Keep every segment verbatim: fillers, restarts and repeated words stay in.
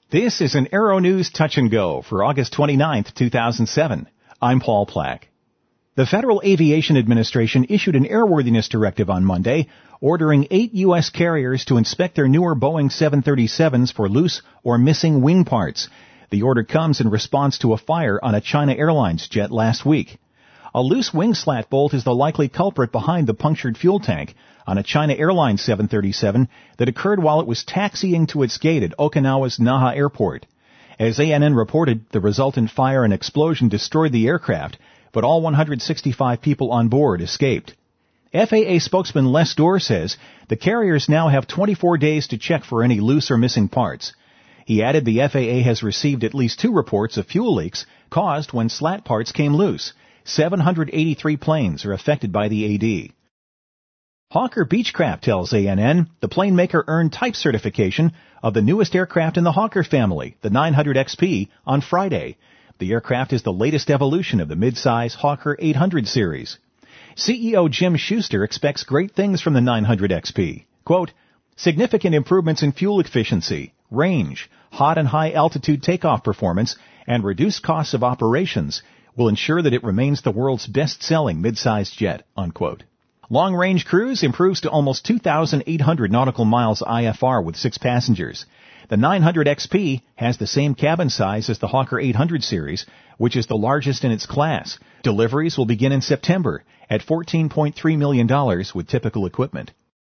This is an Aero News Touch and Go for August twenty-ninth, two thousand seven. I'm Paul Plack. The Federal Aviation Administration issued an airworthiness directive on Monday, ordering eight U S carriers to inspect their newer Boeing seven thirty-sevens for loose or missing wing parts. The order comes in response to a fire on a China Airlines jet last week. A loose wing slat bolt is the likely culprit behind the punctured fuel tank on a China Airlines seven thirty-seven that occurred while it was taxiing to its gate at Okinawa's Naha Airport. As A N N reported, the resultant fire and explosion destroyed the aircraft, but all one hundred sixty-five people on board escaped. F A A spokesman Les Dorr says the carriers now have twenty-four days to check for any loose or missing parts. He added the F A A has received at least two reports of fuel leaks caused when slat parts came loose. seven hundred eighty-three planes are affected by the A D. Hawker Beechcraft tells A N N the plane maker earned type certification of the newest aircraft in the Hawker family, the nine hundred X P, on Friday. The aircraft is the latest evolution of the mid-size Hawker eight hundred series. C E O Jim Schuster expects great things from the nine hundred X P. Quote, significant improvements in fuel efficiency, range, hot and high altitude takeoff performance, and reduced costs of operations will ensure that it remains the world's best-selling mid-sized jet, unquote. Long-range cruise improves to almost two thousand eight hundred nautical miles I F R with six passengers. The nine hundred X P has the same cabin size as the Hawker eight hundred series, which is the largest in its class. Deliveries will begin in September at fourteen point three million dollars with typical equipment.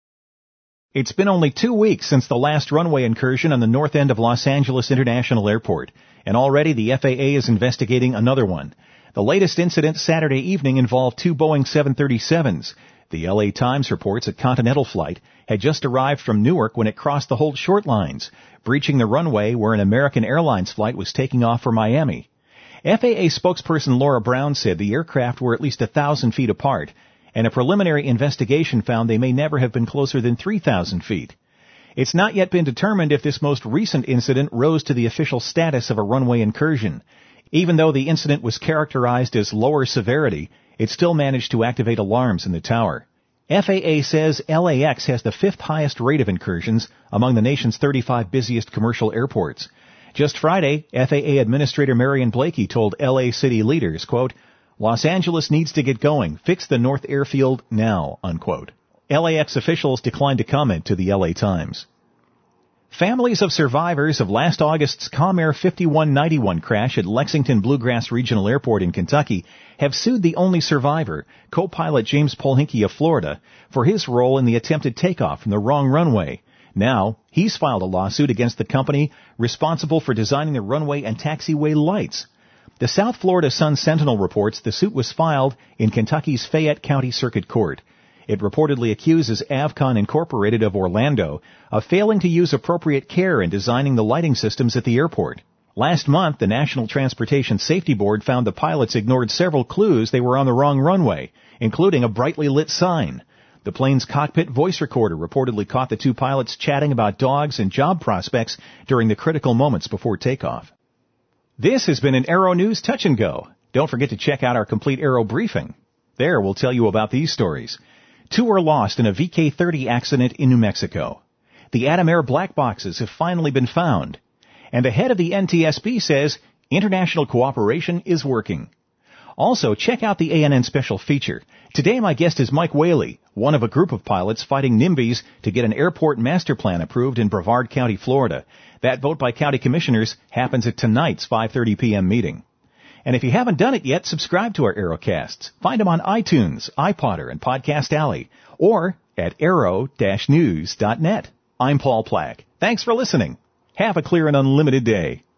It's been only two weeks since the last runway incursion on the north end of Los Angeles International Airport, and already the F A A is investigating another one. The latest incident Saturday evening involved two Boeing seven thirty-sevens. The L A Times reports a Continental flight had just arrived from Newark when it crossed the hold short lines, breaching the runway where an American Airlines flight was taking off for Miami. F A A spokesperson Laura Brown said the aircraft were at least a thousand feet apart, and a preliminary investigation found they may never have been closer than three thousand feet. It's not yet been determined if this most recent incident rose to the official status of a runway incursion. Even though the incident was characterized as lower severity, it still managed to activate alarms in the tower. F A A says L A X has the fifth highest rate of incursions among the nation's thirty-five busiest commercial airports. Just Friday, F A A Administrator Marion Blakey told L A city leaders, quote, Los Angeles needs to get going. Fix the North Airfield now, unquote. L A X officials declined to comment to the L A Times. Families of survivors of last August's Comair fifty-one ninety-one crash at Lexington Bluegrass Regional Airport in Kentucky have sued the only survivor, co-pilot James Polhinke of Florida, for his role in the attempted takeoff from the wrong runway. Now, he's filed a lawsuit against the company responsible for designing the runway and taxiway lights. The South Florida Sun-Sentinel reports the suit was filed in Kentucky's Fayette County Circuit Court. It reportedly accuses Avcon Incorporated of Orlando of failing to use appropriate care in designing the lighting systems at the airport. Last month, the National Transportation Safety Board found the pilots ignored several clues they were on the wrong runway, including a brightly lit sign. The plane's cockpit voice recorder reportedly caught the two pilots chatting about dogs and job prospects during the critical moments before takeoff. This has been an Aero News Touch and Go. Don't forget to check out our complete Aero briefing. There we'll tell you about these stories. Two are lost in a V K thirty accident in New Mexico. The Atom Air black boxes have finally been found. And the head of the N T S B says international cooperation is working. Also, check out the A N N special feature. Today my guest is Mike Whaley, one of a group of pilots fighting NIMBYs to get an airport master plan approved in Brevard County, Florida. That vote by county commissioners happens at tonight's five thirty p.m. meeting. And if you haven't done it yet, subscribe to our Aerocasts. Find them on iTunes, iPodder, and Podcast Alley, or at aero dash news dot net. I'm Paul Plack. Thanks for listening. Have a clear and unlimited day.